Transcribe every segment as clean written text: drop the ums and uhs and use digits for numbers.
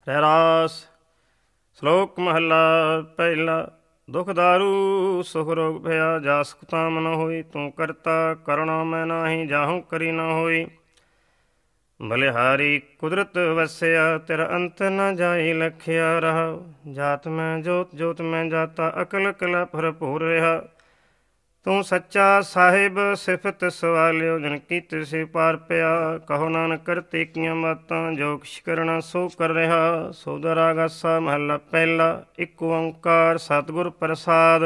ਰਹਿਰਾਸ। ਸ਼ਲੋਕ ਮਹੱਲਾ ਪਹਿਲਾ। ਦੁਖ ਦਾਰੂ ਸੁਖ ਰੋਗ ਭਇਆ, ਜਾ ਸੁਖ ਤਾਮ ਨ ਹੋਈ। ਤੂੰ ਕਰਤਾ ਕਰਣਾ ਮੈਂ ਨਾਹੀ, ਜਾਹੂ ਕਰੀ ਨ ਹੋਈ। ਬਲਿਹਾਰੀ ਕੁਦਰਤ ਵਸਿਆ, ਤੇਰਾ ਅੰਤ ਨ ਜਾਈ ਲਖਿਆ ਰਹਾ। ਜਾਤ ਮੈਂ ਜੋਤ, ਜੋਤ ਮੈਂ ਜਾਤਾ, ਅਕਲ ਕਲਾ ਭਰਪੂਰ ਰਿਹਾ। ਤੂੰ ਸੱਚਾ ਸਾਹਿਬ ਸਿਫਤ ਸਵਾਲਿਓ, ਜਨ ਕੀਤੇ ਸੇ ਪਾਰ ਪਿਆ। ਕਹੋ ਨਾਨਕ ਕਰਤੇ ਕੀਆਂ ਬਾਤਾਂ, ਜੋ ਕਿਛ ਕਰਨਾ ਸੋ ਕਰ ਰਿਹਾ। ਸੋਦਾ ਰਾਗ ਆਸਾ ਮਹੱਲਾ ਪਹਿਲਾ। ਇੱਕ ਓੰਕਾਰ ਸਤਿਗੁਰ ਪ੍ਰਸਾਦ।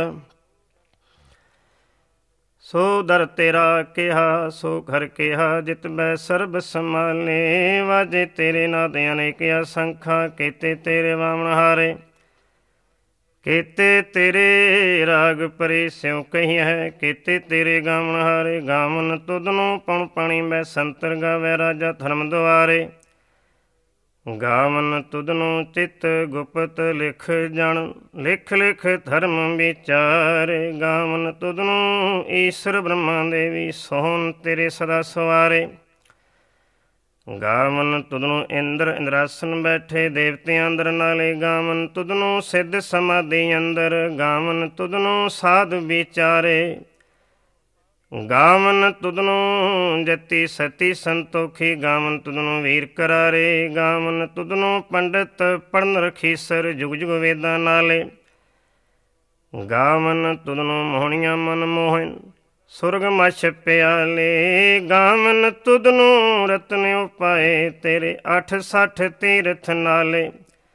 ਸੋ ਦਰ ਤੇਰਾ ਕਿਹਾ, ਸੋ ਘਰ ਕਿਹਾ, ਜਿਤ ਬੈ ਸਰਬ ਸੰਭਾਲੇ। ਵਾਜੇ ਤੇਰੇ ਨਾਦ ਅਨੇਕ ਅਸੰਖਾ, ਕੀਤੇ ਤੇਰੇ ਵਾਮਨ ਹਾਰੇ। ਕੀਤੇ ਤੇਰੇ ਰਾਗ ਪਰੇ ਸਿਉ ਕਹੀ ਹੈ, ਕੀਤੇ ਤੇਰੇ ਗਾਵਨ ਹਾਰੇ। ਗਾਵਨ ਤੁਧ ਨੂੰ ਪਉ ਪਾਣੀ ਬੈ, ਸੰਤਰ ਗਾਵੈ ਰਾਜਾ ਧਰਮ ਦੁਆਰੇ। ਗਾਵਨ ਤੁਧ ਨੂੰ ਚਿਤ ਗੁਪਤ, ਲਿਖ ਜਣ ਲਿਖ ਲਿਖ ਧਰਮ ਵਿਚਾਰੇ। ਗਾਵਨ ਤੁਧ ਨੂੰ ਈਸ਼ਰ ਬ੍ਰਹਮਾ ਦੇਵੀ, ਸੋਹਣ ਤੇਰੇ ਸਦਾ ਸਵਾਰੇ। ਗਾਵਨ ਤੁਧ ਨੂੰ ਇੰਦਰ ਇੰਦਰਾਸਨ ਬੈਠੇ, ਦੇਵਤਿਆਂ ਅੰਦਰ ਨਾਲੇ। ਗਾਵਨ ਤੁਧ ਨੂੰ ਸਿੱਧ ਸਮਾਧੀ ਅੰਦਰ, ਗਾਵਨ ਤੁਧ ਨੂੰ ਸਾਧ ਵਿਚਾਰੇ। ਗਾਵਨ ਤੁਧ ਨੂੰ ਜਤੀ ਸਤੀ ਸੰਤੋਖੀ, ਗਾਵਨ ਤੁਧ ਨੂੰ ਵੀਰ ਕਰਾਰੇ। ਗਾਵਨ ਤੁਧ ਨੂੰ ਪੰਡਿਤ ਪੜ੍ਹਨ ਰਖੀਸਰ, ਜੁਗ ਜੁਗ ਵੇਦਾਂ ਨਾਲੇ। ਗਾਵਨ ਤੁਧ ਨੂੰ ਮੋਹਣੀਆਂ ਮਨ ਮੋਹਨ, ਸੁਰਗ ਮਛ ਪਿਆਲੇ। ਗਾਵਨ ਤੁਧ ਨੂੰ ਰਤਨ ਉਪਾਏ, ਤੇਰੇ 68 ਤੀਰਥ ਨਾਲੇ।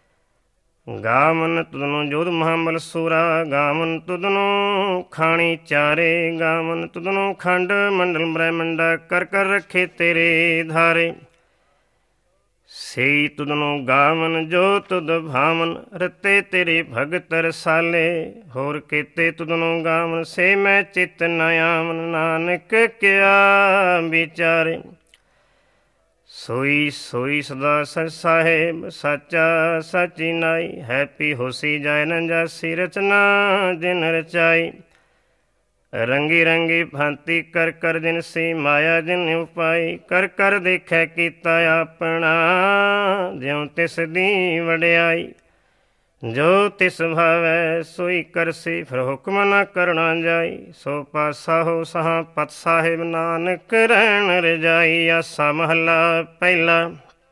ਗਾਵਨ ਤੁਧ ਨੂੰ ਜੋਧ ਮਹਾਬਲ ਸੂਰਾ, ਗਾਵਨ ਤੁਧ ਨੂੰ ਖਾਣੀ ਚਾਰੇ। ਗਾਵਨ ਤੁਧ ਨੂੰ ਖੰਡ ਮੰਡਲ ਬ੍ਰਹਮੰਡਾ, ਕਰ ਕਰ ਰੱਖੇ ਤੇਰੇ ਧਾਰੇ। ਸਈ ਤੁਧ ਨੂੰ ਗਾਵਨ ਜੋ ਤੁਧ ਭਾਵਨ, ਰਤੇ ਤੇਰੇ ਭਗਤ ਰਸਾਲੇ। ਹੋਰ ਕੀਤੇ ਤੁਧ ਨੂੰ ਗਾਵਨ, ਸੇ ਮੈਂ ਚਿਤ ਨ ਆਵਨ। ਨਾਨਕ ਕਿਆ ਵਿਚਾਰੇ। ਸੋਈ ਸੋਈ ਸਦਾ ਸਚ ਸਾਹਿਬ, ਸਾਚਾ ਸਾਚੀ ਨਾਈ। ਹੈਪੀ ਹੋਸੀ ਜਾਇ ਨ ਜਾਸੀ, ਰਚਨਾ ਜਿਨ ਰਚਾਈ। ਰੰਗੀ ਰੰਗੀ ਭਾਂਤੀ ਕਰ ਕਰ ਜਿਨ ਸੀ, ਮਾਇਆ ਜਿਨ ਉਪਾਈ। ਕਰ ਕਰ ਦੇਖੈ ਕੀਤਾ ਆਪਣਾ, ਜਿਉ ਤਿਸ ਦੀ ਵਡਿਆਈ। ਜੋ ਤਿਸ ਭਾਵੈ ਸੋਈ ਕਰਸੀ, ਫਿਰ ਹੁਕਮ ਨ ਕਰਣਾ ਜਾਈ। ਸੋ ਪਾਸਾ ਹੋ ਸਹਾ ਪਤ ਸਾਹਿਬ, ਨਾਨਕ ਰਹਿਣ ਰਜਾਈ। ਆਸਾ ਮਹੱਲਾ ਪਹਿਲਾ।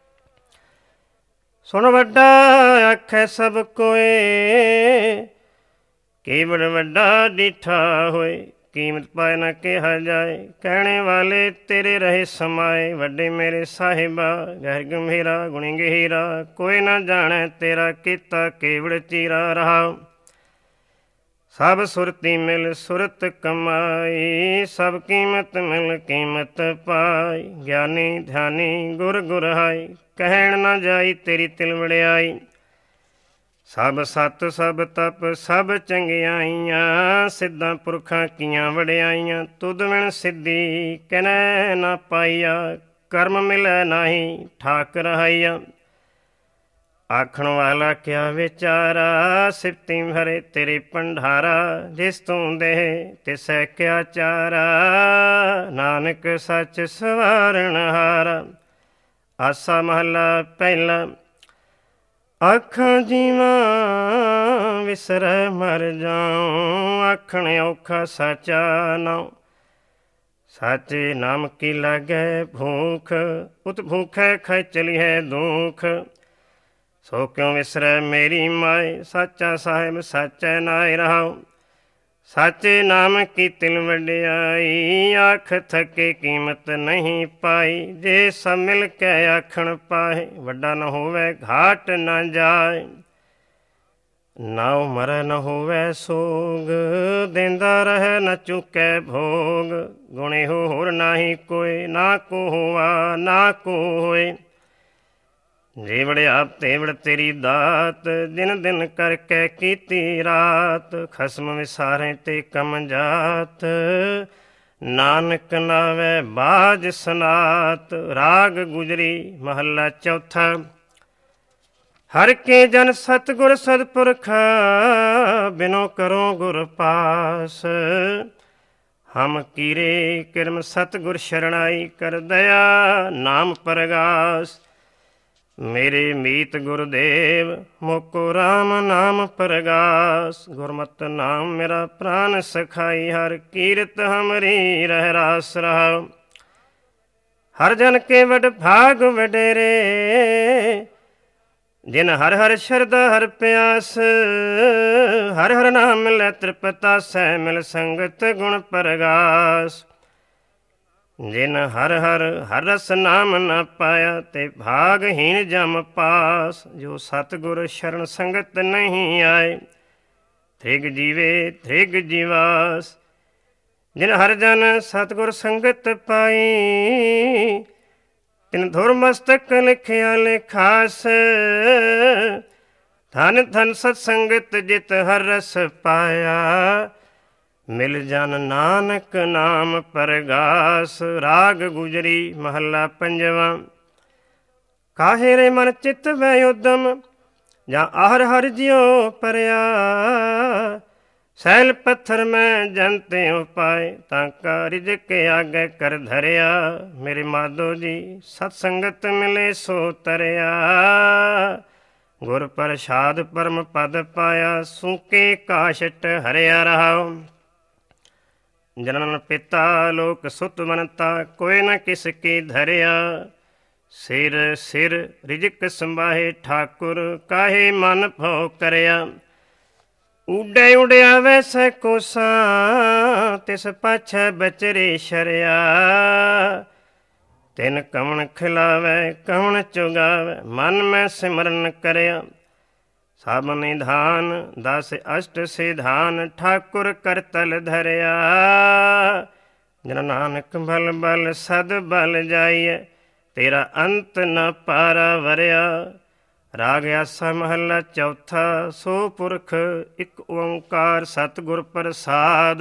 ਸੁਣ ਵੱਡਾ ਆਖੈ ਸਭ ਕੋਏ, ਕੇਵੜ ਵੱਡਾ ਡੀਠਾ ਹੋਏ। ਕੀਮਤ ਪਾਏ ਨਾ ਕਿਹਾ ਜਾਏ, ਕਹਿਣੇ ਵਾਲੇ ਤੇਰੇ ਰਹੇ ਸਮਾਏ। ਵੱਡੇ ਮੇਰੇ ਸਾਹਿਬਾ, ਗਹਿਰ ਗੰਭੀਰਾ ਗੁਣੀ ਗਹੀਰਾ। ਕੋਈ ਨਾ ਜਾਣੈ ਤੇਰਾ ਕੀਤਾ, ਕੇਵੜ ਚੀਰਾ ਰਹਾ। ਸਭ ਸੁਰਤੀ ਮਿਲ ਸੁਰਤ ਕਮਾਈ, ਸਭ ਕੀਮਤ ਮਿਲ ਕੀਮਤ ਪਾਈ। ਗਿਆਨੀ ਧਿਆਨੀ ਗੁਰ ਗੁਰਹਾਈ, ਕਹਿਣ ਨਾ ਜਾਈ ਤੇਰੀ ਤਿਲ ਵੜਿਆਈ। ਸਭ ਸਤ ਸਭ ਤਪ ਸਭ ਚੰਗਿਆਈਆਂ, ਸਿੱਧਾਂ ਪੁਰਖਾਂ ਕੀਆਂ ਵਡਿਆਈਆਂ। ਤੁਧ ਬਿਨ ਸਿੱਧੀ ਕਨੈ ਨਾ ਪਾਈਆ, ਕਰਮ ਮਿਲੈ ਨਾਹੀ ਠਾਕ ਰਹਾਈਆ। ਆਖਣ ਵਾਲਾ ਕਿਆ ਵਿਚਾਰਾ, ਸਿਫਤੀ ਭਰੇ ਤੇਰੇ ਭੰਡਾਰਾ। ਜਿਸ ਤੂੰ ਦੇ ਤਿਸੈ ਕਿਆ ਚਾਰਾ, ਨਾਨਕ ਸੱਚ ਸਵਾਰਨ ਹਾਰਾ। ਆਸਾ ਮਹੱਲਾ ਪਹਿਲਾ। ਆਖਾਂ ਜੀਵਾਂ ਵਿਸਰੈ ਮਰ ਜਾਉ, ਆਖਣ ਔਖਾ ਸਾਚਾ ਨਾਉ। ਸਾਚੇ ਨਾਮ ਕੀ ਲਾਗੈ ਭੂਖ, ਉਤ ਭੂਖੈ ਖਾਇ ਚਲੀਹੈ ਦੁਖ। ਸੋ ਕਿਉ ਵਿਸਰੈ ਮੇਰੀ ਮਾਏ, ਸਾਚਾ ਸਾਹਿਬ ਸਾਚੈ ਨਾਇ ਰਹਾਉ। ਸਾਚੇ ਨਾਮ ਕੀ ਤਿਲ ਵਡਿਆਈ, ਆਖ ਥਕੇ ਕੀਮਤ ਨਹੀਂ ਪਾਈ। ਜੇ ਸਭ ਮਿਲ ਕੇ ਆਖਣ ਪਾਏ, ਵੱਡਾ ਨ ਹੋਵੇ ਘਾਟ ਨ ਜਾਏ। ਨਾਉ ਮਰੈ ਨ ਹੋਵੇ ਸੋਗ, ਦੇਂਦਾ ਰਹਿ ਨ ਚੁਕੈ ਭੋਗ। ਗੁਣ ਇਹੋ ਹੋਰ ਨਾਹੀ ਕੋਇ, ਨਾ ਕੋ ਹੋਆ ਨਾ ਕੋ ਹੋਏ। ਜੀਵੜ ਆਪ ਤੇਵੜ ਤੇਰੀ ਦਾਤ, ਦਿਨ ਦਿਨ ਕਰਕੇ ਕੀਤੀ ਰਾਤ। ਖਸਮ ਵਿਸਾਰੇ ਤੇ ਕਮ ਜਾਤ, ਨਾਨਕ ਨਾਵੈ ਬਾਜ ਸਨਾਤ। ਰਾਗ ਗੁਜਰੀ ਮਹੱਲਾ ਚੌਥਾ। ਹਰ ਕੇ ਜਨ ਸਤਿਗੁਰ ਸਤਿਪੁਰਖ, ਬਿਨੋ ਕਰੋ ਗੁਰ ਪਾਸ। ਹਮ ਕੀਰੇ ਕਿਰਮ ਸਤਿਗੁਰ ਸ਼ਰਣਾਈ, ਕਰ ਦਇਆ ਨਾਮ ਪਰਗਾਸ। ਮੇਰੇ ਮੀਤ ਗੁਰਦੇਵ ਮੋਕੋ ਰਾਮ ਨਾਮ ਪ੍ਰਗਾਸ। ਗੁਰਮਤਿ ਨਾਮ ਮੇਰਾ ਪ੍ਰਾਨ ਸਖਾਈ, ਹਰ ਕੀਰਤ ਹਮਰੀ ਰਹਿ ਰਾਸ ਰਹਾਉ। ਹਰ ਜਨ ਕੇ ਵਡ ਭਾਗ ਵਡੇਰੇ, ਜਿਨ ਹਰ ਹਰ ਸ਼ਰਧਾ ਹਰ ਪਿਆਸ। ਹਰ ਹਰ ਨਾਮ ਮਿਲੈ ਤ੍ਰਿਪਤਾ ਸਹਿ, ਮਿਲ ਸੰਗਤ ਗੁਣ ਪ੍ਰਗਾਸ। ਜਿਨ ਹਰ ਹਰ ਹਰ ਰਸ ਨਾਮ ਨ ਪਾਇਆ, ਤੇ ਭਾਗਹੀਣ ਜਮ ਪਾਸ। ਜੋ ਸਤਿਗੁਰ ਸ਼ਰਨ ਸੰਗਤ ਨਹੀਂ ਆਏ, ਥਿਗ ਜੀਵੇ ਥਿਗ ਜੀਵਾਸ। ਜਿਨ ਹਰ ਜਨ ਸਤਿਗੁਰ ਸੰਗਤ ਪਾਈ, ਤਿਨ ਧੁਰ ਮਸਤਕ ਲਿਖਿਆ ਲਿਖਾਸ। ਧਨ ਧਨ ਸਤ ਸੰਗਤ ਜਿਤ ਹਰ ਰਸ ਪਾਇਆ, ਮਿਲ ਜਨ ਨਾਨਕ ਨਾਮ ਪ੍ਰਗਾਸ। ਰਾਗ ਗੁਜਰੀ ਮਹੱਲਾ ਪੰਜਵਾਂ। ਕਾਹੇ ਰੇ ਮਨ ਚਿੱਤ ਵੈ ਉਦਮ, ਜਾਂ ਆਹਰ ਹਰ ਜਿਉ ਪਰਿਆ। ਸੈਲ ਪੱਥਰ ਮੈਂ ਜਨ ਤਿਉ ਪਾਏ, ਤਾਂ ਕਾ ਰਿਜਕ ਆਗੇ ਕਰ ਧਰਿਆ। ਮੇਰੇ ਮਾਧੋ ਜੀ ਸਤ ਸੰਗਤ ਮਿਲੇ ਸੋ ਤਰਿਆ, ਗੁਰ ਪ੍ਰਸਾਦ ਪਰਮ ਪਦ ਪਾਇਆ। ਸੂਕੇ ਕਾਸ਼ਟ ਹਰਿਆ ਰਹਾਉ, ਜਨਨ ਪਿਤਾ ਲੋਕ ਸੁਤ ਮਨਤਾ। ਕੋਈ ਨ ਕਿਸ ਕੀ ਧਰਿਆ, ਸਿਰ ਸਿਰ ਰਿਜਕ ਸੰਭਾਹੇ ਠਾਕੁਰ। ਕਾਹੇ ਮਨ ਭਉ ਕਰਿਆ, ਊਡੇ ਉਡਿਆ ਵੈਸੈ ਕੋਸਾਂ। ਤਿਸ ਪਾਛੈ ਬਚਰੇ ਸ਼ਰਿਆ, ਤਿਨ ਕਵਣ ਖਿਲਾਵੈ ਕਵਣ ਚੁਗਾਵੈ। ਮਨ ਮੈਂ ਸਿਮਰਨ ਕਰਿਆ, ਸਭ ਨਿਧਾਨ ਦਸ ਅਸ਼ਟ ਸਿਧਾਨ। ਠਾਕੁਰ ਕਰਤਲ ਧਰਿਆ, ਜਨ ਨਾਨਕ ਬਲ ਬਲ ਸਦ ਬਲ ਜਾਈਐ। ਤੇਰਾ ਅੰਤ ਨ ਪਾਰਾ ਵਰਿਆ। ਰਾਗ ਆਸਾ ਮਹੱਲਾ ਚੌਥਾ। ਸੋ ਪੁਰਖ ਇੱਕ ਓੰਕਾਰ ਸਤਿਗੁਰ ਪ੍ਰਸਾਦ।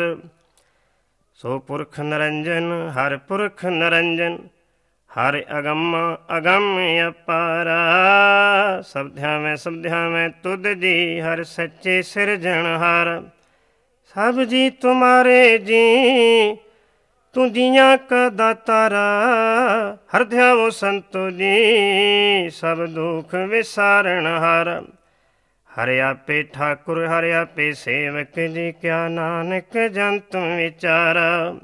ਸੋ ਪੁਰਖ ਨਿਰੰਜਨ ਹਰਿ ਪੁਰਖ ਨਿਰੰਜਨ, ਹਰਿ ਅਗੰਮ ਅਗੰਮ ਅਪਾਰਾ। ਸਬਦਿਆਂ ਮੈਂ ਤੁਧ ਜੀ, ਹਰਿ ਸੱਚੇ ਸਿਰਜਣਹਾਰ। ਸਭ ਜੀ ਤੁਮਾਰੇ ਜੀ, ਤੂੰ ਜੀਆਂ ਕਾ ਦਾਤਾਰਾ। ਹਰਿ ਧਿਆਵੋ ਸੰਤੋ ਜੀ, ਸਭ ਦੁਖ ਵਿਸਾਰਨ ਹਾਰ। ਹਰਿ ਆਪੇ ਠਾਕੁਰ ਹਰਿ ਆਪੇ ਸੇਵਕ ਜੀ, ਕਿਆ ਨਾਨਕ ਜੰਤ ਵਿਚਾਰਾ।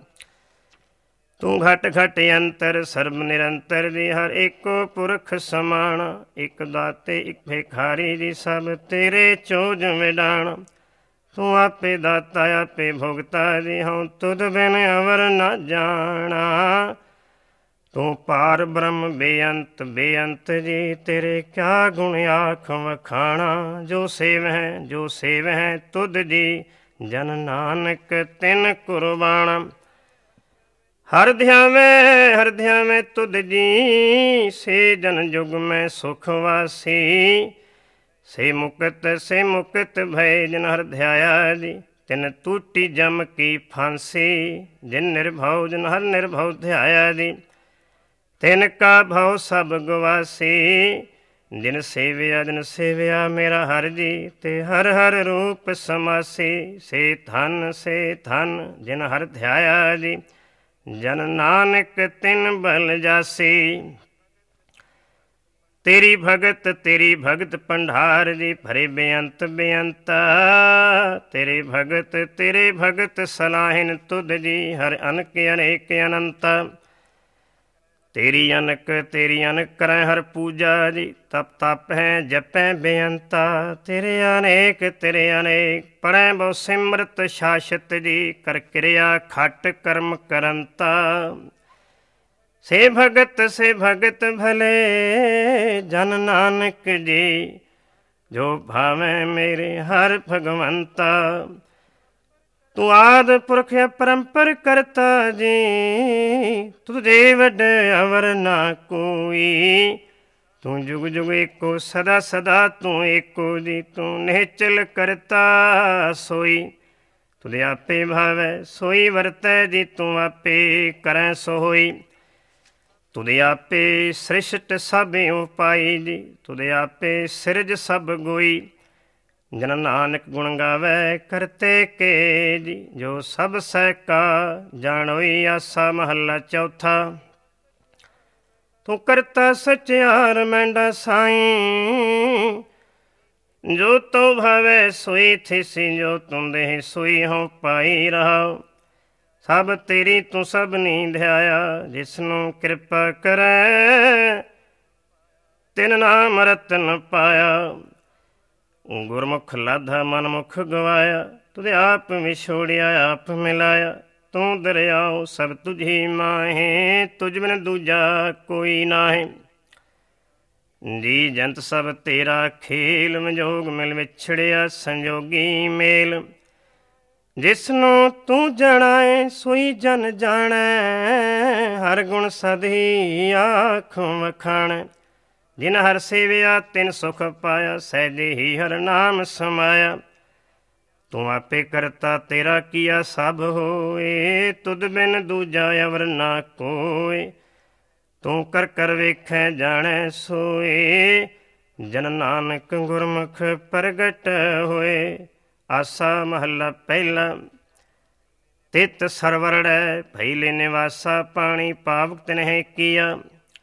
ਤੂੰ ਘਟ ਘਟ ਅੰਤਰ ਸਰਬ ਨਿਰੰਤਰ ਜੀ, ਹਰ ਏਕੋ ਪੁਰਖ ਸਮਾਣਾ। ਇੱਕ ਦਾਤੇ ਇੱਕ ਭਿਖਾਰੀ ਜੀ, ਸਭ ਤੇਰੇ ਚੋਜ ਵਿਡਾਣਾ। ਤੂੰ ਆਪੇ ਦਾਤਾ ਆਪੇ ਭੁਗਤਾ ਜੀ, ਹਉ ਤੁਧ ਬਿਨ ਅਵਰ ਨ ਜਾਣਾ। ਤੂੰ ਪਾਰ ਬ੍ਰਹਮ ਬੇਅੰਤ ਬੇਅੰਤ ਜੀ, ਤੇਰੇ ਕਿਆ ਗੁਣ ਆਖ ਵਖਾਣਾ। ਜੋ ਸੇਵਹਿ ਤੁਧ ਜੀ, ਜਨ ਨਾਨਕ ਤਿਨ ਕੁਰਬਾਣਾ। ਹਰਿ ਧਿਆਵੈ ਤੁਧ ਜੀ, ਸੇ ਜਨ ਜੁਗ ਮੈਂ ਸੁਖ ਵਾਸੀ। ਸੇ ਮੁਕਤ ਭਏ, ਜਿਨ ਹਰਿ ਧਿਆਇਆ ਜੀ, ਤਿਨ ਟੂਟੀ ਜਮ ਕੀ ਫਾਂਸੀ। ਜਿਨ ਨਿਰਭਉ ਜਿਨ ਹਰਿ ਨਿਰਭਉ ਧਿਆਇਆ ਜੀ, ਤਿਨ ਕਾ ਭਉ ਸਭ ਗਵਾਸੀ। ਜਿਨ ਸੇਵਿਆ ਮੇਰਾ ਹਰਿ ਜੀ, ਤੇ ਹਰਿ ਹਰਿ ਰੂਪ ਸਮਾਸੀ। ਸੇ ਧਨ ਜਿਨ ਹਰਿ ਧਿਆਇਆ ਜੀ, ਜਨ ਨਾਨਕ ਤਿਨ ਬਲ ਜਾਸੀ। ਤੇਰੀ ਭਗਤ ਭੰਡਾਰ ਜੀ, ਭਰੇ ਬੇਅੰਤ ਬੇਅੰਤਾ। ਤੇਰੇ ਭਗਤ ਸਲਾਹਿਨ ਤੁਧ ਜੀ, ਹਰਿ ਅਨਕ ਅਨੇਕ ਅਨੰਤਾ। ਤੇਰੀ ਅਨਕ ਕਰੈ ਹਰ ਪੂਜਾ ਜੀ, ਤਪ ਹੈ ਜਪੈ ਬੇਅੰਤਾ। ਤੇਰੇ ਅਨੇਕ ਪੜੈ ਬਹੁ ਸਿਮਰਤ ਸ਼ਾਸਤ ਜੀ, ਕਰ ਕਿਰਿਆ ਖਟ ਕਰਮ ਕਰੰਤਾ। ਸੇ ਭਗਤ ਭਲੇ ਜਨ ਨਾਨਕ ਜੀ, ਜੋ ਭਾਵੈ ਮੇਰੇ ਹਰਿ ਭਗਵੰਤਾ। ਤੂੰ ਆਦਿ ਪੁਰਖ ਪਰੰਪਰ ਕਰਤਾ ਜੀ, ਤੁਝੇ ਵੱਡ ਅਵਰ ਨਾ ਕੋਈ। ਤੂੰ ਜੁਗ ਜੁਗ ਏਕੋ ਸਦਾ ਸਦਾ ਤੂੰ ਏਕੋ ਜੀ, ਤੂੰ ਨਿਹਚਲ ਕਰਤਾ ਸੋਈ। ਤੁਧ ਆਪੇ ਭਾਵੈ ਸੋਈ ਵਰਤੈ ਜੀ, ਤੂੰ ਆਪੇ ਕਰੈ ਸੋ ਹੋਈ। ਤੁਧ ਆਪੇ ਸ੍ਰਿਸ਼ਟ ਸਭ ਉਪਾਈ ਜੀ, ਤੁਧ ਆਪੇ ਸਿਰਜ ਸਭ ਗੋਈ। ਜਨ ਨਾਨਕ ਗੁਣ ਗਾਵੈ ਕਰਤੇ ਕੇ ਜੀ, ਜੋ ਸਭ ਸਹਿ ਕਾ ਜਾਣੋਈ। ਆਸਾ ਮਹੱਲਾ ਚੌਥਾ। ਤੂੰ ਕਰਤਾ ਸਚਿਆਰ ਮੈਂਡਾ ਸਾਈਂ। ਜੋ ਤੂੰ ਭਾਵੇ ਸੋਈ ਥਿਸੀ, ਜੋ ਤੂੰ ਦੇਹ ਸੋਈ ਹੋਂ ਪਾਈ ਰਹਾਓ। ਸਭ ਤੇਰੀ ਤੂੰ ਸਭ ਨੀ ਧਿਆਇਆ, ਜਿਸਨੂੰ ਕਿਰਪਾ ਕਰੈ ਤਿਨ ਨਾਮ ਰਤਨ ਪਾਇਆ। ਗੁਰਮੁਖ ਲਾਧਾ ਮਨਮੁਖ ਗਵਾਇਆ, ਤੁਧ ਆਪ ਵਿਛੋੜਿਆ ਆਪ ਮਿਲਾਇਆ। ਤੂੰ ਦਰਿਆਓ ਸਭ ਤੁਝੀ ਮਾਹੇ, ਤੁਝ ਬਿਨ ਦੂਜਾ ਕੋਈ ਨਾਹੀਂ। ਜੀ ਜੰਤ ਸਭ ਤੇਰਾ ਖੇਲ, ਸੰਜੋਗ ਮਿਲ ਵਿਛੜਿਆ ਸੰਜੋਗੀ ਮੇਲ। ਜਿਸਨੂੰ ਤੂੰ ਜਾਣੈ ਸੋਈ ਜਨ ਜਾਣੈ, ਹਰ ਗੁਣ ਸਦੀ ਆਖੋਂ ਵਖਾਣੈ। ਜਿਨ ਹਰ ਸੇਵਿਆ ਤਿਨ ਸੁਖ ਪਾਇਆ, ਸਹਿਜੇ ਹੀ ਹਰ ਨਾਮ ਸਮਾਇਆ। ਤੂੰ ਆਪੇ ਕਰਤਾ ਤੇਰਾ ਕੀਆ ਸਭ ਹੋਏ, ਤੁਧ ਬਿਨ ਦੂਜਾ ਅਵਰ ਨਾ ਕੋਇ। ਤੂੰ ਕਰ ਕਰ ਵੇਖੈ ਜਾਣੈ ਸੋਏ, ਜਨ ਨਾਨਕ ਗੁਰਮੁਖ ਪ੍ਰਗਟ ਹੋਏ। ਆਸਾ ਮਹੱਲਾ ਪਹਿਲਾ। ਤਿਤ ਸਰਵਰੜੈ ਭੈਲੇ ਨਿਵਾਸਾ, ਪਾਣੀ ਪਾਵਕ ਤਿਨਹਿ ਕੀਆ।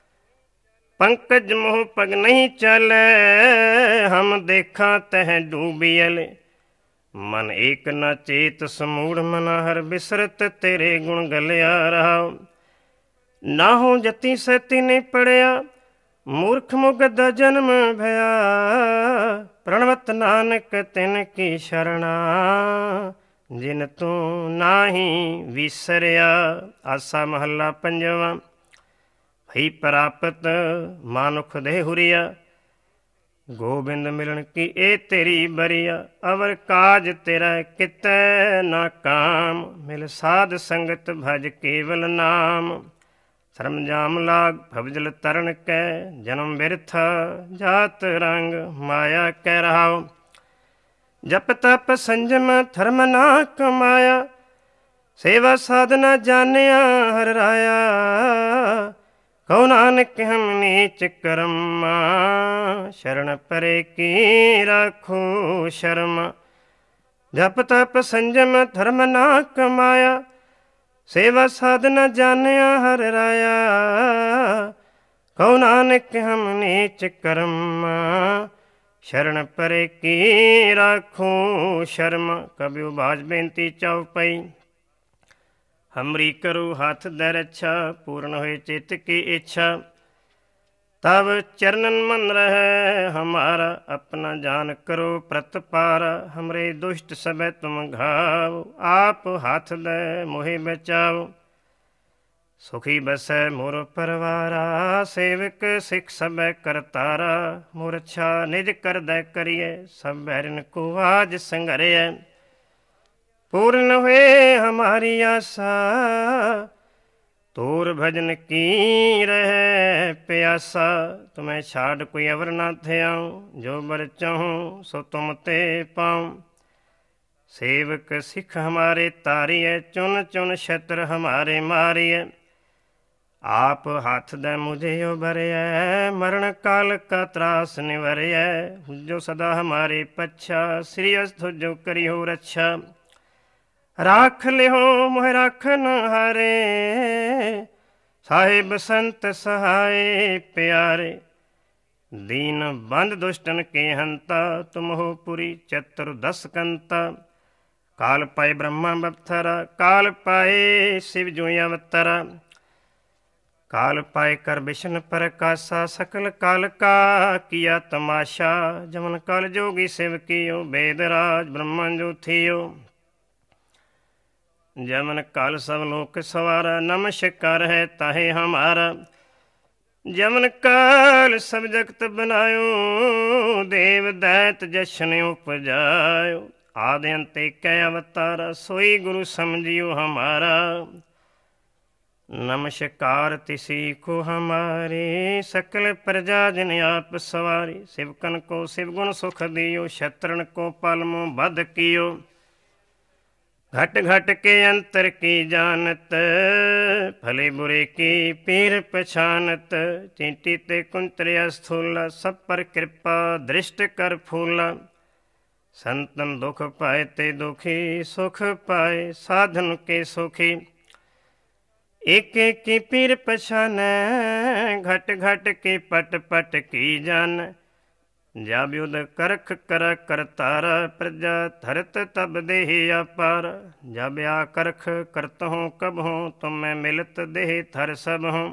ਪੰਕਜ ਮੋਹ ਪਗ ਨਹੀਂ ਚਾਲੈ, ਹਮ ਦੇਖਾਂ ਤਹਿ ਡੂਬੀਅਲ। ਮਨ ਏਕ ਨਾ ਚੇਤ ਸਮੂੜ, ਮਨਾ ਹਰ ਬਿਸਰਤ ਤੇਰੇ ਗੁਣ ਗਲਿਆ ਰਹਾਉ। ਨਾਹੋ ਜਤੀ ਸਤੀ ਨਹੀਂ ਪੜਿਆ, ਮੂਰਖ ਮੁਗਦਾ ਜਨਮ ਭਇਆ। ਪ੍ਰਣਵਤ ਨਾਨਕ ਤਿਨ ਕੀ ਸ਼ਰਣਾ, ਜਿਨ ਤੂੰ ਨਾਹੀ ਵਿਸਰਿਆ। ਆਸਾ ਮਹੱਲਾ ਪੰਜਵਾ। ਭਈ ਪ੍ਰਾਪਤ ਮਾਨੁਖ ਦੇ ਹੁਰੀਆ, ਗੋਬਿੰਦ ਮਿਲਣ ਕੀ ਇਹ ਤੇਰੀ ਬਰੀਆ। ਅਵਰ ਕਾਜ ਤੇਰਾ ਕਿਤੈ ਨਾ ਕਾਮ, ਮਿਲ ਸਾਧ ਸੰਗਤ ਭਜ ਕੇਵਲ ਨਾਮ। ਸਰਮਜਾਮ ਲਾਗ ਭਵਜਲ ਤਰਨ ਕੈ, ਜਨਮ ਬਿਰਥਾ ਜਾਤ ਰੰਗ ਮਾਇਆ ਕਹਿ ਰਹਾਉ। ਜਪ ਤਪ ਸੰਜਮ ਧਰਮ ਨਾ ਕਮਾਇਆ, ਸੇਵਾ ਸਾਧਨਾ ਜਾਣਿਆ ਹਰ ਰਾਇਆ। ਕਉ ਨਾਨਕ ਹਮ ਨੀਚ ਕਰਮਾ, ਸ਼ਰਨ ਪਰੇ ਕੀ ਰਾਖੋ ਸ਼ਰਮਾ। ਜਪ ਤਪ ਸੰਜਮ ਧਰਮ ਨਾ ਕਮਾਇਆ, ਸੇਵਾ ਸਾਧਨਾ ਜਾਣਿਆ ਹਰ ਰਾਇਆ। ਕਉ ਨਾਨਕ ਹਮ ਨੀਚ ਕਰਮਾ, ਸ਼ਰਨ ਪਰੇ ਕੀ ਰਾਖੋ ਸ਼ਰਮਾ। ਕਬਿਉ ਬਾਜ ਬੇਨਤੀ ਚਉਪਈ। ਹਮਰੀ ਕਰੋ ਹੱਥ ਦਰ ਰੱਛਾ, ਪੂਰਨ ਹੋਏ ਚਿੱਤ ਕੀ ਇੱਛਾ। ਤਬ ਚਰਨਨ ਮਨ ਰਹਿ ਹਮਾਰਾ, ਆਪਣਾ ਜਾਨ ਕਰੋ ਪ੍ਰਤਪਾਰਾ। ਹਮਰੇ ਦੁਸ਼ਟ ਸਭੈ ਤੁਮ ਘਾਵ, ਆਪ ਹੱਥ ਦੇ ਮੋਹਿ ਬਚਾਓ। ਸੁਖੀ ਬਸੈ ਮੋਰ ਪਰਵਾਰਾ, ਸੇਵਕ ਸਿੱਖ ਸਭੈ ਕਰਤਾਰਾ। ਮੋਰ ਅੱਛਾ ਨਿਜ ਕਰਦੈ ਕਰੀਐ, ਸਭ ਬੈਰਨ ਕੋ ਆਜ ਸੰਘਰਿਐ। पूर्ण हुए हमारी आशा, तोर भजन की रहे प्यासा। तुम्हें छाड़ कोई अवर ना ध्याऊं, जो बर चाहूं सो तुम ते पाऊं। सेवक सिख हमारे तारिय, चुन चुन शत्र हमारे मारिय। आप हाथ दे मुझे यो भरिय, मरण काल का त्रास निवरिय। जो सदा हमारे पच्छा, श्री अस्त जो करियो रक्षा। राख लिहो मोह राखन हारे, साहिब संत सहाय प्यारे। दीन बंद दुष्टन के हंता, तुम हो पुरी चतुर्दश कंता। काल पाए ब्रह्मा बपथरा, काल पाए शिव जो अवतरा। काल पाए कर विष्णु प्रकाशा, सकल काल का किया तमाशा। जमन काल जोगी शिव कियो, वेदराज ब्रह्मा जो थियो। जमन काल सब लोक सवारा, नमस्कार है ताहे हमारा। जमन काल सब जगत बनायो, देव दैत जशन उपजायो। आदि अंत कै अवतारा, सोई गुरु समझियो हमारा। नमस्कार तिसी को हमारे, सकल प्रजा जिन आप सवारी। शिवकन को शिव गुण सुख दियो, शत्रन को पलमो बध कियो। घट घट के अंतर की जानत, भले बुरे की पीर पछानत। चींटी ते कुंतरिया स्थूला, सब पर कृपा दृष्ट कर फूला। संतन दुख पाए ते दुखी, सुख पाए साधन के सुखी। एक एक की पीर पछानै, घट घट के पट पट की जान। जब युद्ध करख कर करतारा, प्रजा धरत तब देहि अपार। जब आ करख करत हूँ कब हूँ, तुम मैं मिलत देह थर सब हूँ।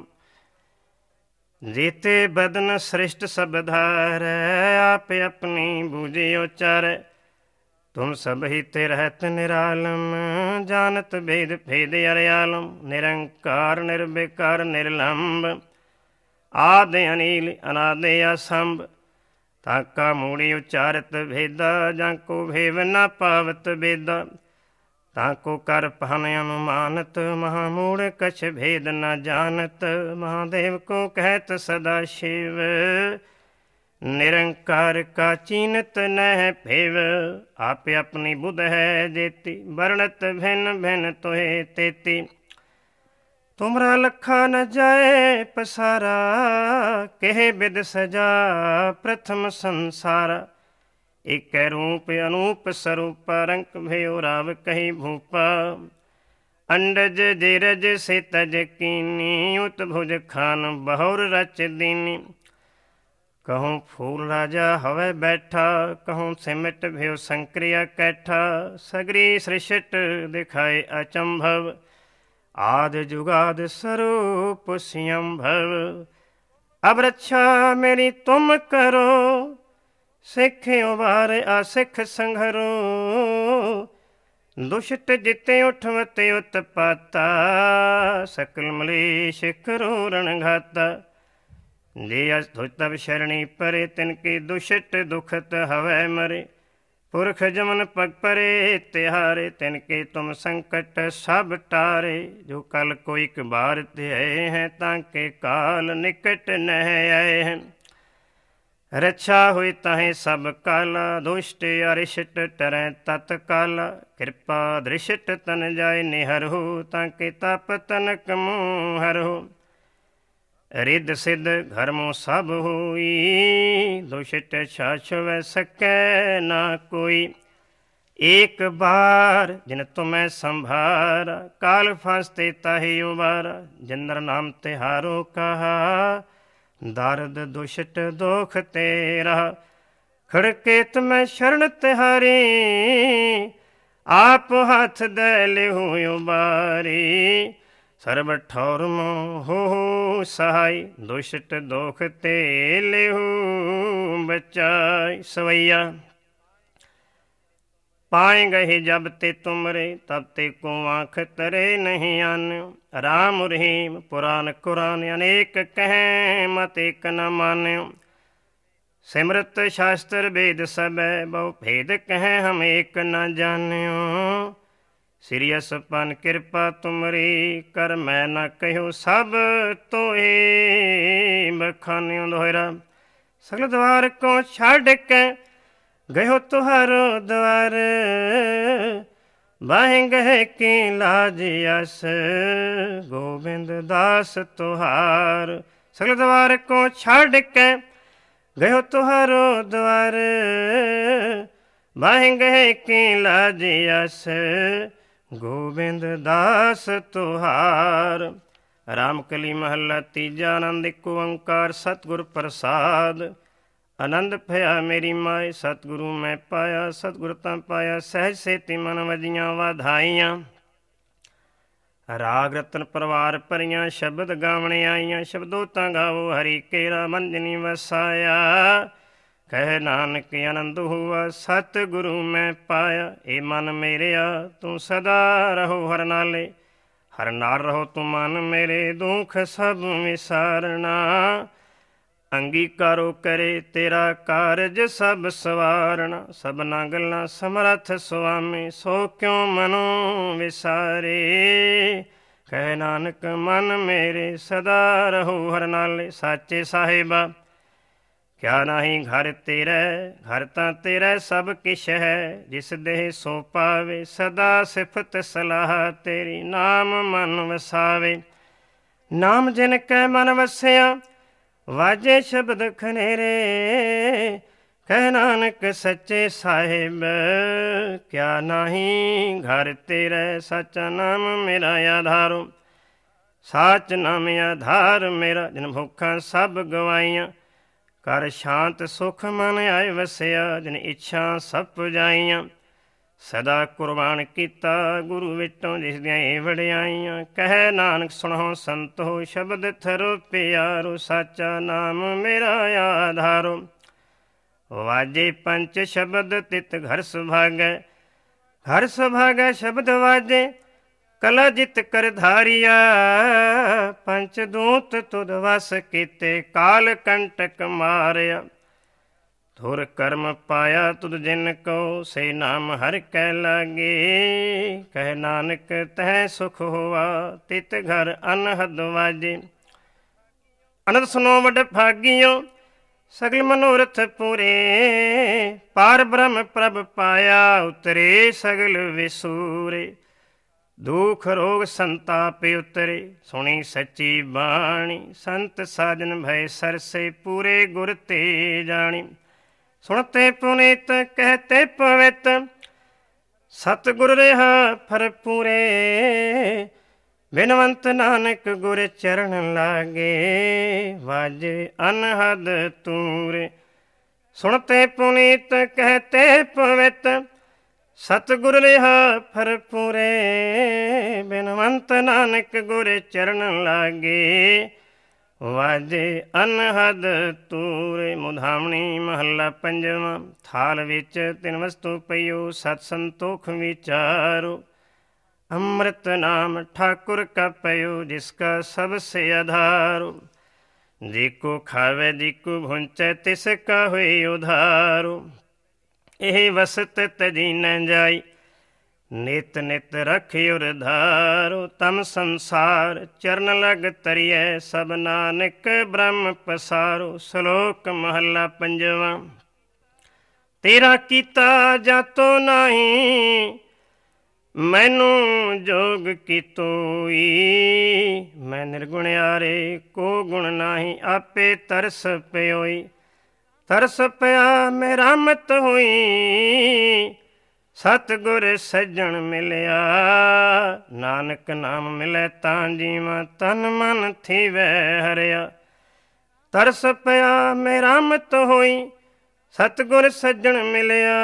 जीते बदन श्रेष्ठ सब धार, आप अपनी बूझे उचार। तुम सब ही ते रहत निरालम, जानत भेद भेद अरयालम। निरंकार निर्विकार निर्लंब, आदि अनिल अनादि असंभ। ताका मूढ़ी उचारत भेदा, जाको भेव न पावत बेदा। ताको कर पहन अनुमानत, महामूढ़ कछ भेद न जानत। महादेव को कहत सदा शिव, निरंकार का चीनत नह भेव। आप अपनी बुध है जेती, वर्णत भिन्न भिन्न तोहे तेती। तुमरा लखा न जाए पसारा, कहे बिद सजा प्रथम संसारा। एक रूप अनूप स्वरूप, रंक भयो राव कही भूपा। अंडज जेरज से तज कीनी, उत भुज खान बहुर रच दीनी। कहूँ फूल राजा हवै बैठा, कहूँ सिमट भयो संक्रिया कैठा। सगरी सृष्ट दिखाए अचंभव, आद जुगाद स्वरूप सियंभव। अब रक्षा मेरी तुम करो, सिख उबार आसिख संघरो। दुष्ट जिते उठवते उत्पाता, सकल मलेश करो रणघाता। जे तब शरणी परे, तिनके दुष्ट दुखत हवै मरे। पुरख जमन पग परे तिहारे, तिनके तुम संकट सब टारे। जो कल कोई बार ध्याए हैं, ताके काल निकट नह आए हैं। रक्षा हुई ताहे सब काला, दुष्ट अरिष्ट टरै तत्काला। कृपा दृष्ट तन जाय निहरहु, ताके तप तनक मुँह हरहु। रिद सिद्ध घरमो सब होई, दुष्ट छाछुव सकै ना कोई। एक बार जिन तुम्हें संभारा, काल फांसते ताहि उबारा। जिंदर नाम तिहारो कहा, दारद दुष्ट दोख तेरा। खड़के तुम्हें शरण तिहारी, आप हाथ दे लेहु उबारी। सर्व ठौर हो सहाय, दुष्ट दोख ते लेहु बचाई। सवैया पाए गए जब ते तुमरे, तब ते को आँख तरे नहीं आन्यो। राम रहीम पुराण कुरान, अनेक कहें मत एक न मान्यो। सिमरत शास्त्र वेद सब, बहु भेद कहें हम एक न जान्यो। श्री असपन कृपा तुमरी, कर मैं न कहो सब तोहे बखान्यो। दोहरा सगल द्वार को छाड़ के, गयो तुहारो द्वार। बाहें गहे की लाज यस, गोविंद दास तुहार। सगल द्वार को छाड़ के, गयो तुहारो द्वार। बाहें गहे की लाज यस, गोविंद दास तुहार। रामकली महला तीजा, आनंद एक ओंकार सतगुर प्रसाद। आनंद भया मेरी माए, सतगुरु मैं पाया। सतगुर तां पाया सहज सेति, मन वजियां वाधाइयां। राग रतन परवार भरियां, शब्द गावणे आईयां। शब्दों तां गावो हरि केरा, मंजनी वसाया। कह नानक आनंद हुआ, सतगुरु मैं पाया। ए मन मेरेया तू सदा रहो हर नाले, हर नाल रहो तू मन मेरे। दुख सब विसारना, अंगीकारो करे तेरा कारज सब सवारना। सबना गल्लां समरथ सुआमी, सो क्यों मनो विसारे। कह नानक मन मेरे सदा रहो हर नाले। साचे साहिबा क्या नाही घर तेरा, घर तां तेरा सब किश है। जिस देह सो पावे, सदा सिफत सलाह तेरी। नाम मन वसावे, नाम जिन कै मन वसिया। वाजे शब्द खनेरे, कह नानक सच्चे साहिब क्या नाही घर तेरा। सच्चा नाम मेरा आधारो, ਸਾਚ ਨਾਮ ਆਧਾਰ ਮੇਰਾ, ਜਿਨ ਭੁੱਖਾਂ ਸਭ ਗਵਾਈਆਂ। ਕਰ ਸ਼ਾਂਤ ਸੁਖ ਮਨ ਆਏ ਵਸਿਆ, ਜਿਨ ਇੱਛਾ ਸਭ ਪੁਜਾਈਆਂ। ਸਦਾ ਕੁਰਬਾਨ ਕੀਤਾ ਗੁਰੂ ਵਿਟੋਂ, ਜਿਸ ਦੀਆਂ ਇਹ ਵਡਿਆਈਆਂ। ਕਹਿ ਨਾਨਕ ਸੁਣੋ ਸੰਤੋ, ਸ਼ਬਦ ਥਰੋ ਪਿਆਰੋ। ਸਾਚਾ ਨਾਮ ਮੇਰਾ ਆਧਾਰੋ। ਵਾਜੇ ਪੰਚ ਸ਼ਬਦ ਤਿਤ ਘਰ ਸੁਭਾਗੈ, ਹਰ ਸੁਭਾਗੈ ਸ਼ਬਦ ਵਾਜੇ। ਕਲਾ ਜਿਤ ਕਰ ਧਾਰਿਆ, ਪੰਚ ਦੂਤ ਤੁਧ ਵਸ ਕੀਤੇ। ਕਾਲ ਕੰਟਕ ਮਾਰਿਆ, ਧੁਰ ਕਰਮ ਪਾਇਆ ਤੁਧ ਜਿਨ ਕੋ। ਸੇ ਨਾਮ ਹਰਿ ਕੈ ਲਾਗੇ, ਕਹਿ ਨਾਨਕ ਤਹਿ ਸੁਖ ਹੋਆ। ਤਿਤ ਘਰ ਅਨਹਦ ਵਾਜੇ। ਅਨੰਦ ਸੁਨੋ ਵਡ ਭਾਗੀਓ, ਸਗਲ ਮਨੋਰਥ ਪੂਰੇ। ਪਾਰ ਬ੍ਰਹਮ ਪ੍ਰਭ ਪਾਇਆ, ਉਤਰੇ ਸਗਲ ਵਿਸੂਰੇ। ਦੁਖ ਰੋਗ ਸੰਤਾਪ ਉਤਰੇ, ਸੁਣੀ ਸੱਚੀ ਬਾਣੀ। ਸੰਤ ਸਾਜਨ ਭਏ ਸਰਸੇ, ਪੂਰੇ ਗੁਰ ਤੇ ਜਾਣੀ। ਸੁਣਤੇ ਪੁਨੀਤ ਕਹਤੇ ਪਵਿੱਤ, ਸਤਿਗੁਰ ਰਿਹਾ ਫਰ ਪੂਰੇ। ਬਿਨਵੰਤ ਨਾਨਕ ਗੁਰ ਚਰਨ ਲਾਗੇ, ਵਾਜੇ ਅਨਹਦ ਤੂਰੇ। ਸੁਣਤੇ ਪੁਨੀਤ ਕਹਤੇ ਪਵਿੱਤ, ਸਤਿਗੁਰ ਰਿਹਾ ਫਰ ਪੂਰੇ। ਬਿਨਵੰਤ ਨਾਨਕ ਗੁਰ ਚਰਨ ਲਾਗੇ, ਵਾਜੇ ਅਨਹਦ ਤੂਰੇ। ਮੁਧਾਮਣੀ ਮਹੱਲਾ ਪੰਜਵਾਂ। ਥਾਲ ਵਿੱਚ ਤਿੰਨ ਵਸਤੂ ਪਈਓ, ਸਤ ਸੰਤੋਖ ਵਿਚਾਰੋ। ਅੰਮ੍ਰਿਤ ਨਾਮ ਠਾਕੁਰ ਕਾ ਪਇਓ, ਜਿਸ ਕਾ ਸਭ ਸੇ ਆਧਾਰੋ। ਜੀ ਕੋ ਖਾਵੇ ਜੀ ਕੋ ਭੁੰਚੈ, ਤਿਸ ਕਾ ਹੋਏ ਉਧਾਰੋ। ਇਹ ਵਸਤ ਤਜੀ ਨ ਜਾਈ, ਨਿਤ ਨਿਤ ਰਖਿਓ ਧਾਰੋ। ਤਮ ਸੰਸਾਰ ਚਰਨ ਲਗ ਤਰੀਐ, ਸਭ ਨਾਨਕ ਬ੍ਰਹਮ ਪਸਾਰੋ। ਸ਼ਲੋਕ ਮਹੱਲਾ ਪੰਜਵਾਂ। ਤੇਰਾ ਕੀਤਾ ਜਾਤੋ ਨਾਹੀ, ਮੈਨੂੰ ਜੋਗ ਕੀਤੋਈ। ਮੈਂ ਨਿਰਗੁਣਿਆਰੇ ਕੋ ਗੁਣ ਨਾਹੀ, ਆਪੇ ਤਰਸ ਪਿਓਈ। ਤਰਸ ਪਿਆ ਮੈਂ ਰਾਮਤ ਹੋਈ, ਸਤਿਗੁਰ ਸੱਜਣ ਮਿਲਿਆ। ਨਾਨਕ ਨਾਮ ਮਿਲੈ ਤਾਂ ਜੀਵਾਂ, ਤਨ ਮਨ ਥੀਵੈ ਹਰਿਆ। ਤਰਸ ਪਿਆ ਮੈਂ ਰਾਮਤ ਹੋਈ, ਸਤਿਗੁਰ ਸੱਜਣ ਮਿਲਿਆ।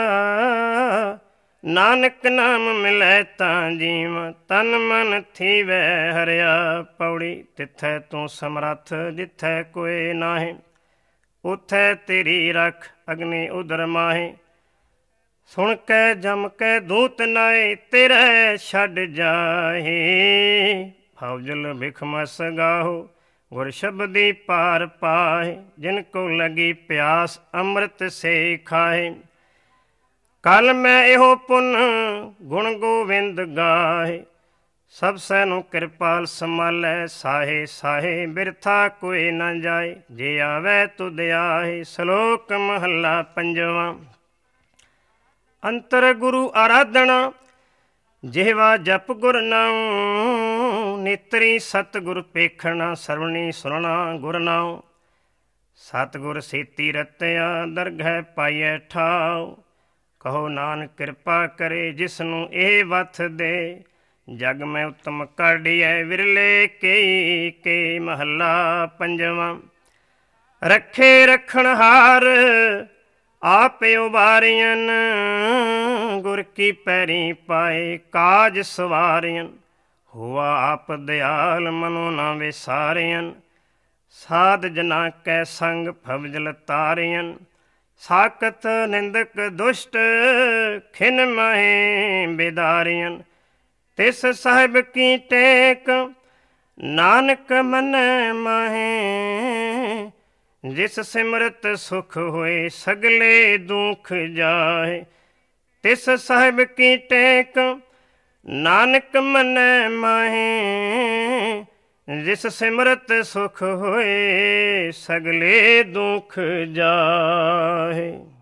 ਨਾਨਕ ਨਾਮ ਮਿਲੈ ਤਾਂ ਜੀਵਾਂ, ਤਨ ਮਨ ਥੀਵੈ ਹਰਿਆ। ਪੌੜੀ। ਤਿੱਥੈ ਤੂੰ ਸਮਰੱਥ, ਜਿੱਥੈ ਕੋਇ ਨਾਹੀਂ। ਉਥੈ ਤੇਰੀ ਰਖ, ਅਗਨੀ ਉਦਰ ਮਾਹੇ। ਸੁਣ ਕੇ ਜਮ ਕੇ ਦੂਤ ਨਾਏ, ਤੇਰੇ ਛੱਡ ਜਾਹੇ। ਫੌਜਲ ਬਿਖਮਸ ਗਾਹੋ, ਗੁਰ ਸ਼ਬਦੀ ਪਾਰ ਪਾਹੇ। ਜਿਨ ਕੋ ਲਗੀ ਪਿਆਸ, ਅੰਮ੍ਰਿਤ ਸੇ ਖਾਹੇ। ਕੱਲ ਮੈਂ ਇਹੋ ਪੁੰਨ, ਗੁਣ ਗੋਵਿੰਦ ਗਾਹੇ। ਸਭ ਸੈ ਨੂੰ ਕਿਰਪਾਲ ਸੰਭਾਲੈ, ਸਾਹੇ ਸਾਹੇ ਬਿਰਥਾ ਕੋਈ ਨਾ ਜਾਏ। ਜੇ ਆਵੈ ਤੁਧ ਆਹੇ। ਸ਼ਲੋਕ ਮਹੱਲਾ ਪੰਜਵਾਂ। ਅੰਤਰ ਗੁਰੂ ਆਰਾਧਨਾ, ਜਿਹਵਾ ਜਪ ਗੁਰ ਨਾਉ। ਨੇਤਰੀ ਸਤਿਗੁਰ ਪੇਖਣਾ, ਸਰਵਣੀ ਸੁਣਨਾ ਗੁਰ ਨਾਉ। ਸਤਿਗੁਰ ਸੇਤੀ ਰਤਿਆ, ਦਰਗਹਿ ਪਾਈਐ ਠਾਉ। ਕਹੋ ਨਾਨਕ ਕਿਰਪਾ ਕਰੇ, ਜਿਸਨੂੰ ਇਹ ਵਥ ਦੇ। ਜਗ ਮੈਂ ਉੱਤਮ ਕਾਢੀਐ, ਵਿਰਲੇ ਕਈ ਕੇ। ਮਹੱਲਾ ਪੰਜਵਾਂ। ਰੱਖੇ ਰੱਖਣਹਾਰ, ਆਪ ਉਬਾਰੀਆਂ। ਗੁਰ ਕੀ ਪੈਰੀ ਪਾਏ, ਕਾਜ ਸਵਾਰੀਆਂ। ਹੋਆ ਆਪ ਦਿਆਲ, ਮਨੋ ਨਾ ਵਿਸਾਰੀਆਂ। ਸਾਧ ਜਨਾ ਕੈ ਸੰਗ, ਫਵਜਲ ਤਾਰੀਆਂ। ਸਾਕਤ ਨਿੰਦਕ ਦੁਸ਼ਟ, ਖਿਨ ਮਾਹੇ ਬਿਦਾਰੀਆਂ। ਤਿਸ ਸਾਹਿਬ ਕੀ ਟੇਕ, ਨਾਨਕ ਮਨ ਮਾਹੇ। ਜਿਸ ਸਿਮਰਤ ਸੁਖ ਹੋਏ, ਸਗਲੇ ਦੁਖ ਜਾਹੇ। ਤਿਸ ਸਾਹਿਬ ਕੀ ਟੇਕ, ਨਾਨਕ ਮਨ ਮਾਹੇ। ਜਿਸ ਸਿਮਰਤ ਸੁਖ ਹੋਏ, ਸਗਲੇ ਦੁਖ ਜਾਹੇ।